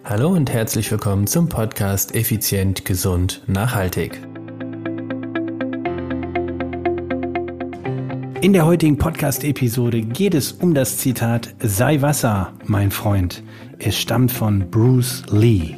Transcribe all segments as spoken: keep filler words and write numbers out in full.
Hallo und herzlich willkommen zum Podcast Effizient, Gesund, Nachhaltig. In der heutigen Podcast-Episode geht es um das Zitat "Sei Wasser, mein Freund". Es stammt von Bruce Lee.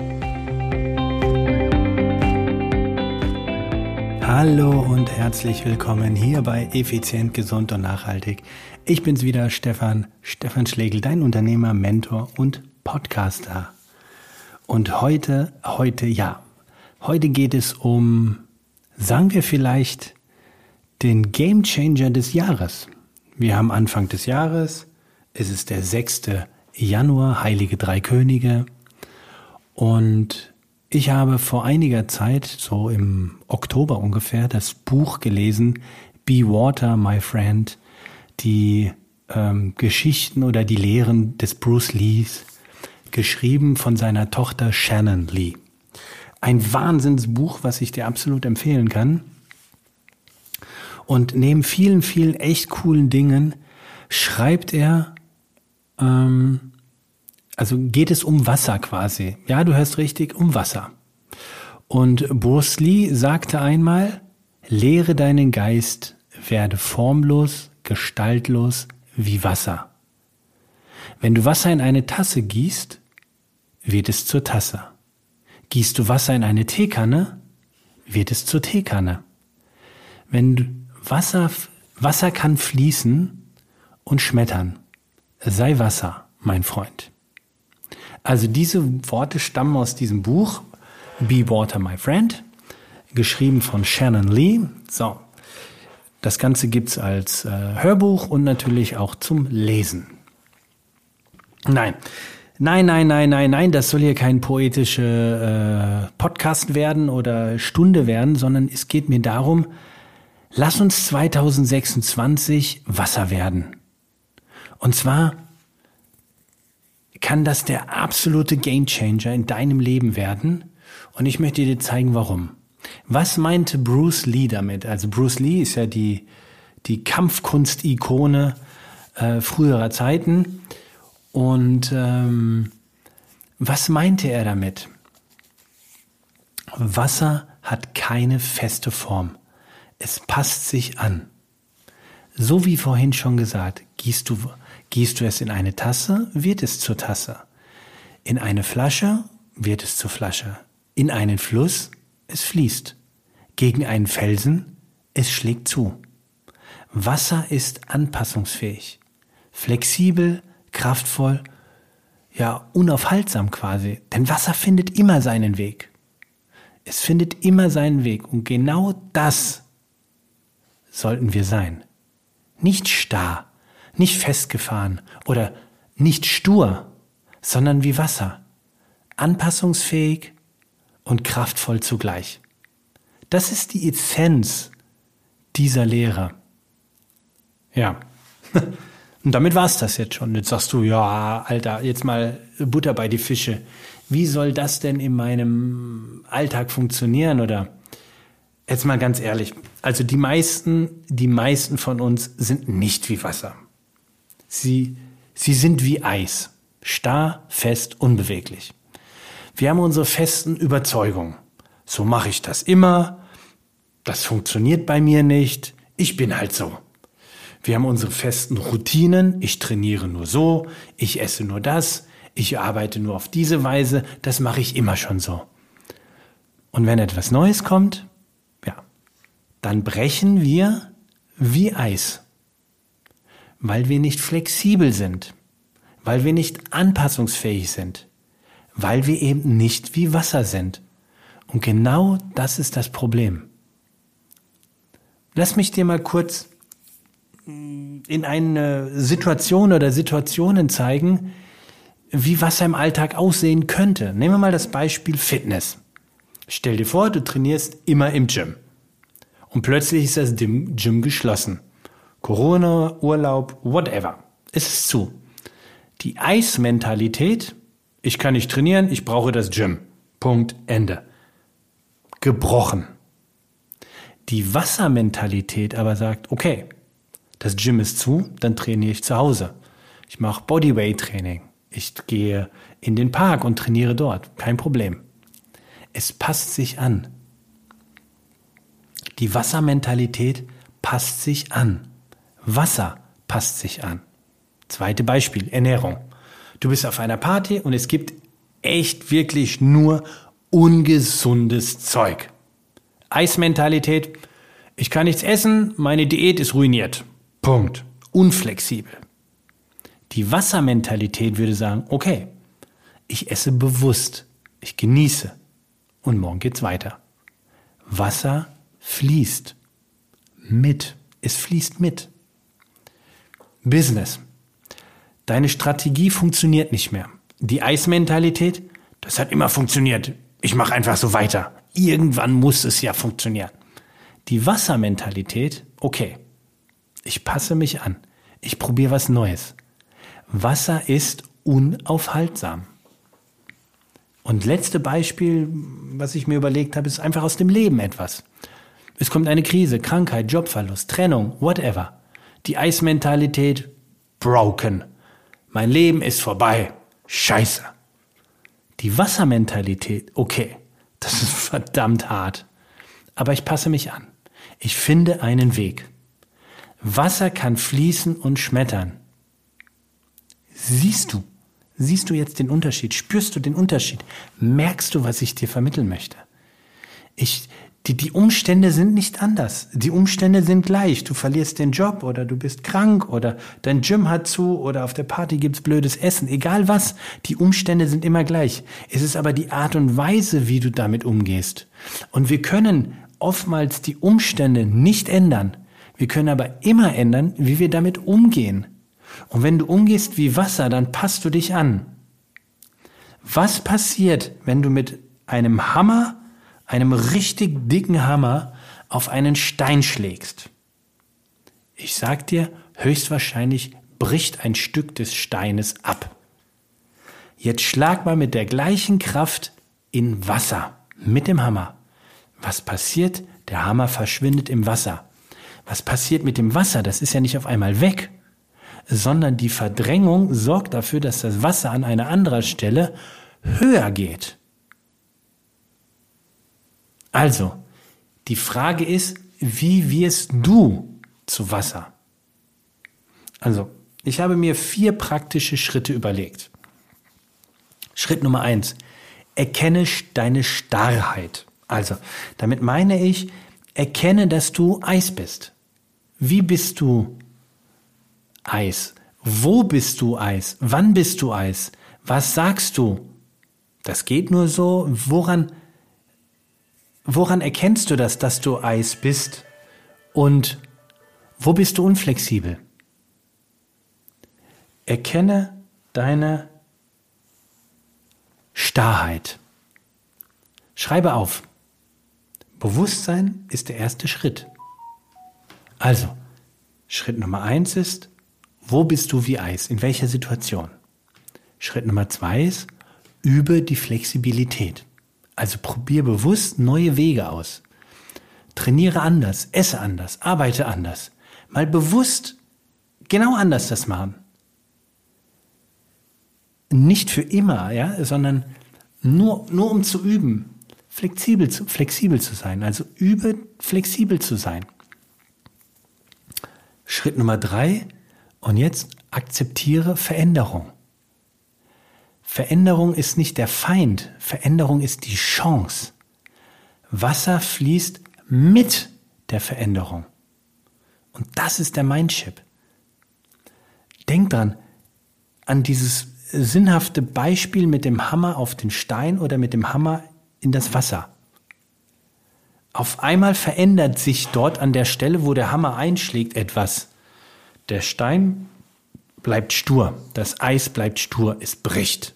Hallo und herzlich willkommen hier bei Effizient, Gesund und Nachhaltig. Ich bin's wieder, Stefan, Stefan Schlegel, dein Unternehmer, Mentor und Podcaster. Und heute, heute, ja, heute geht es um, sagen wir vielleicht, den Gamechanger des Jahres. Wir haben Anfang des Jahres, es ist der sechste Januar, Heilige Drei Könige. Und ich habe vor einiger Zeit, so im Oktober ungefähr, das Buch gelesen, Be Water, My Friend, die ähm, Geschichten oder die Lehren des Bruce Lees, geschrieben von seiner Tochter Shannon Lee. Ein Wahnsinnsbuch, was ich dir absolut empfehlen kann. Und neben vielen, vielen echt coolen Dingen schreibt er, ähm, also geht es um Wasser quasi. Ja, du hörst richtig, um Wasser. Und Bruce Lee sagte einmal, lehre deinen Geist, werde formlos, gestaltlos wie Wasser. Wenn du Wasser in eine Tasse gießt, wird es zur Tasse. Gießt du Wasser in eine Teekanne, wird es zur Teekanne. Wenn du Wasser, Wasser kann fließen und schmettern. Sei Wasser, mein Freund. Also diese Worte stammen aus diesem Buch, Be Water, My Friend, geschrieben von Shannon Lee. So, das Ganze gibt's als äh, Hörbuch und natürlich auch zum Lesen. Nein, nein, nein, nein, nein, nein, das soll hier kein poetischer äh, Podcast werden oder Stunde werden, sondern es geht mir darum, lass uns zwanzig sechsundzwanzig Wasser werden. Und zwar kann das der absolute Gamechanger in deinem Leben werden. Und ich möchte dir zeigen, warum. Was meinte Bruce Lee damit? Also Bruce Lee ist ja die, die Kampfkunst-Ikone äh, früherer Zeiten. Und ähm, was meinte er damit? Wasser hat keine feste Form. Es passt sich an. So wie vorhin schon gesagt, gießt du, gießt du es in eine Tasse, wird es zur Tasse. In eine Flasche, wird es zur Flasche. In einen Fluss, es fließt. Gegen einen Felsen, es schlägt zu. Wasser ist anpassungsfähig, flexibel, kraftvoll, ja unaufhaltsam quasi. Denn Wasser findet immer seinen Weg. Es findet immer seinen Weg. Und genau das sollten wir sein. Nicht starr, nicht festgefahren oder nicht stur, sondern wie Wasser. Anpassungsfähig und kraftvoll zugleich. Das ist die Essenz dieser Lehre. Ja. Und damit war's das jetzt schon. Jetzt sagst du, ja, Alter, jetzt mal Butter bei die Fische. Wie soll das denn in meinem Alltag funktionieren? Oder jetzt mal ganz ehrlich. Also die meisten, die meisten von uns sind nicht wie Wasser. Sie, sie sind wie Eis. Starr, fest, unbeweglich. Wir haben unsere festen Überzeugungen. So mache ich das immer. Das funktioniert bei mir nicht. Ich bin halt so. Wir haben unsere festen Routinen. Ich trainiere nur so. Ich esse nur das. Ich arbeite nur auf diese Weise. Das mache ich immer schon so. Und wenn etwas Neues kommt, ja, dann brechen wir wie Eis. Weil wir nicht flexibel sind. Weil wir nicht anpassungsfähig sind. Weil wir eben nicht wie Wasser sind. Und genau das ist das Problem. Lass mich dir mal kurz in eine Situation oder Situationen zeigen, wie Wasser im Alltag aussehen könnte. Nehmen wir mal das Beispiel Fitness. Stell dir vor, du trainierst immer im Gym. Und plötzlich ist das Gym geschlossen. Corona, Urlaub, whatever. Es ist zu. Die Eismentalität, ich kann nicht trainieren, ich brauche das Gym. Punkt, Ende. Gebrochen. Die Wassermentalität aber sagt, okay, das Gym ist zu, dann trainiere ich zu Hause. Ich mache Bodyweight-Training. Ich gehe in den Park und trainiere dort. Kein Problem. Es passt sich an. Die Wassermentalität passt sich an. Wasser passt sich an. Zweite Beispiel, Ernährung. Du bist auf einer Party und es gibt echt wirklich nur ungesundes Zeug. Eismentalität, ich kann nichts essen, meine Diät ist ruiniert. Punkt. Unflexibel. Die Wassermentalität würde sagen, okay, ich esse bewusst, ich genieße und morgen geht's weiter. Wasser fließt mit. Es fließt mit. Business. Deine Strategie funktioniert nicht mehr. Die Eismentalität, das hat immer funktioniert. Ich mache einfach so weiter. Irgendwann muss es ja funktionieren. Die Wassermentalität, okay, ich passe mich an. Ich probiere was Neues. Wasser ist unaufhaltsam. Und letzte Beispiel, was ich mir überlegt habe, ist einfach aus dem Leben etwas. Es kommt eine Krise, Krankheit, Jobverlust, Trennung, whatever. Die Eismentalität, broken. Mein Leben ist vorbei. Scheiße. Die Wassermentalität, okay, das ist verdammt hart. Aber ich passe mich an. Ich finde einen Weg. Wasser kann fließen und schmettern. Siehst du, siehst du jetzt den Unterschied? Spürst du den Unterschied? Merkst du, was ich dir vermitteln möchte? Ich, die, die Umstände sind nicht anders. Die Umstände sind gleich. Du verlierst den Job oder du bist krank oder dein Gym hat zu oder auf der Party gibt's blödes Essen. Egal was, die Umstände sind immer gleich. Es ist aber die Art und Weise, wie du damit umgehst. Und wir können oftmals die Umstände nicht ändern. Wir können aber immer ändern, wie wir damit umgehen. Und wenn du umgehst wie Wasser, dann passt du dich an. Was passiert, wenn du mit einem Hammer, einem richtig dicken Hammer, auf einen Stein schlägst? Ich sag dir, höchstwahrscheinlich bricht ein Stück des Steines ab. Jetzt schlag mal mit der gleichen Kraft in Wasser, mit dem Hammer. Was passiert? Der Hammer verschwindet im Wasser. Was passiert mit dem Wasser? Das ist ja nicht auf einmal weg, sondern die Verdrängung sorgt dafür, dass das Wasser an einer anderen Stelle höher geht. Also, die Frage ist, wie wirst du zu Wasser? Also, ich habe mir vier praktische Schritte überlegt. Schritt Nummer eins, erkenne deine Starrheit. Also, damit meine ich, erkenne, dass du Eis bist. Wie bist du Eis? Wo bist du Eis? Wann bist du Eis? Was sagst du? Das geht nur so. Woran, woran erkennst du das, dass du Eis bist? Und wo bist du unflexibel? Erkenne deine Starrheit. Schreibe auf. Bewusstsein ist der erste Schritt. Also, Schritt Nummer eins ist, wo bist du wie Eis? In welcher Situation? Schritt Nummer zwei ist, übe die Flexibilität. Also probier bewusst neue Wege aus. Trainiere anders, esse anders, arbeite anders. Mal bewusst genau anders das machen. Nicht für immer, ja, sondern nur, nur um zu üben, flexibel zu, flexibel zu sein. Also übe, flexibel zu sein. Schritt Nummer drei, und jetzt akzeptiere Veränderung. Veränderung ist nicht der Feind, Veränderung ist die Chance. Wasser fließt mit der Veränderung. Und das ist der Mindship. Denk dran, an dieses sinnhafte Beispiel mit dem Hammer auf den Stein oder mit dem Hammer in das Wasser. Auf einmal verändert sich dort an der Stelle, wo der Hammer einschlägt, etwas. Der Stein bleibt stur, das Eis bleibt stur, es bricht.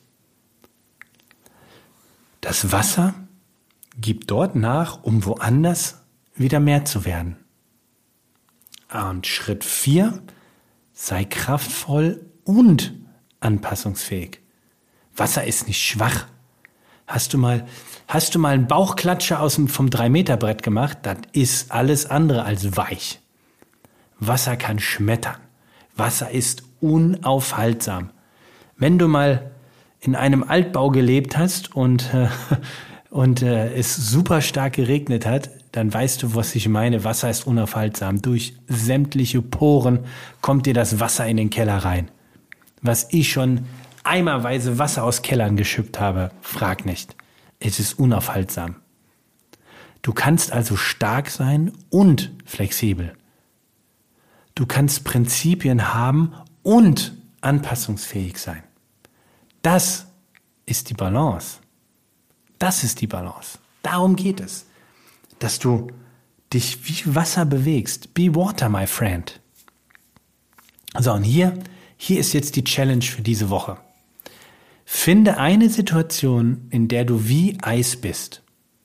Das Wasser gibt dort nach, um woanders wieder mehr zu werden. Und Schritt vier, sei kraftvoll und anpassungsfähig. Wasser ist nicht schwach. Hast du mal, hast du mal einen Bauchklatscher aus dem, vom drei Meter Brett gemacht? Das ist alles andere als weich. Wasser kann schmettern. Wasser ist unaufhaltsam. Wenn du mal in einem Altbau gelebt hast und, äh, und äh, es super stark geregnet hat, dann weißt du, was ich meine. Wasser ist unaufhaltsam. Durch sämtliche Poren kommt dir das Wasser in den Keller rein. Was ich schon eimerweise Wasser aus Kellern geschüppt habe, frag nicht. Es ist unaufhaltsam. Du kannst also stark sein und flexibel. Du kannst Prinzipien haben und anpassungsfähig sein. Das ist die Balance. Das ist die Balance. Darum geht es. Dass du dich wie Wasser bewegst. Be water, my friend. So, und hier, hier ist jetzt die Challenge für diese Woche. Finde eine Situation, in der du wie Eis bist.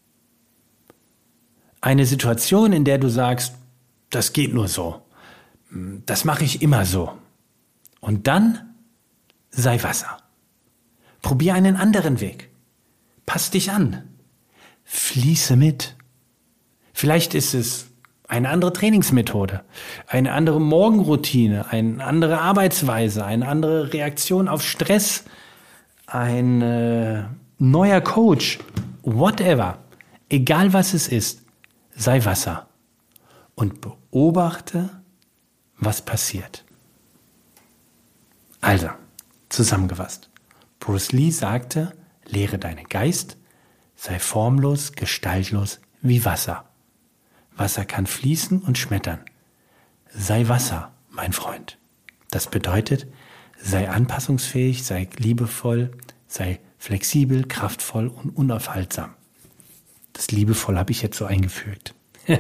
Eine Situation, in der du sagst, das geht nur so. Das mache ich immer so. Und dann sei Wasser. Probier einen anderen Weg. Pass dich an. Fließe mit. Vielleicht ist es eine andere Trainingsmethode, eine andere Morgenroutine, eine andere Arbeitsweise, eine andere Reaktion auf Stress, ein äh, neuer Coach, whatever. Egal was es ist, sei Wasser und beobachte, was passiert. Also, zusammengefasst. Bruce Lee sagte, lehre deinen Geist, sei formlos, gestaltlos wie Wasser. Wasser kann fließen und schmettern. Sei Wasser, mein Freund. Das bedeutet, sei anpassungsfähig, sei liebevoll, sei flexibel, kraftvoll und unaufhaltsam. Das liebevoll habe ich jetzt so eingefügt.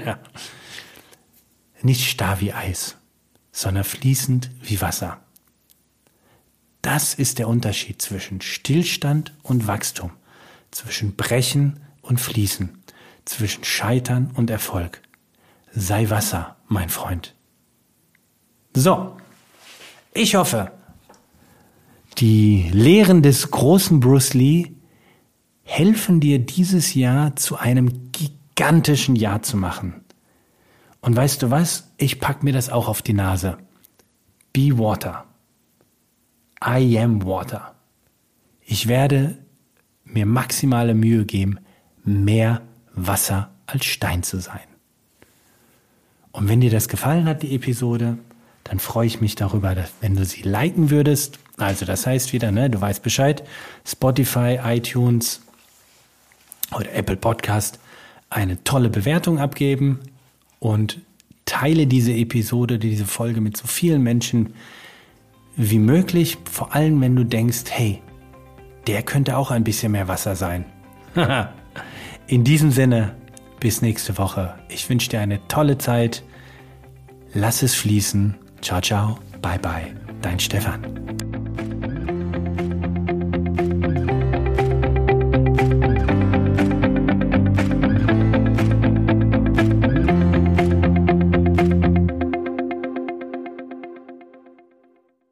Nicht starr wie Eis, sondern fließend wie Wasser. Das ist der Unterschied zwischen Stillstand und Wachstum, zwischen Brechen und Fließen, zwischen Scheitern und Erfolg. Sei Wasser, mein Freund. So, ich hoffe, die Lehren des großen Bruce Lee helfen dir, dieses Jahr zu einem gigantischen Jahr zu machen. Und weißt du was? Ich pack mir das auch auf die Nase. Be water. I am water. Ich werde mir maximale Mühe geben, mehr Wasser als Stein zu sein. Und wenn dir das gefallen hat, die Episode, dann freue ich mich darüber, dass, wenn du sie liken würdest. Also das heißt wieder, ne, du weißt Bescheid, Spotify, iTunes oder Apple Podcast, eine tolle Bewertung abgeben und teile diese Episode, diese Folge mit so vielen Menschen wie möglich, vor allem wenn du denkst, hey, der könnte auch ein bisschen mehr Wasser sein. In diesem Sinne, bis nächste Woche. Ich wünsche dir eine tolle Zeit. Lass es fließen. Ciao, ciao. Bye, bye. Dein Stefan.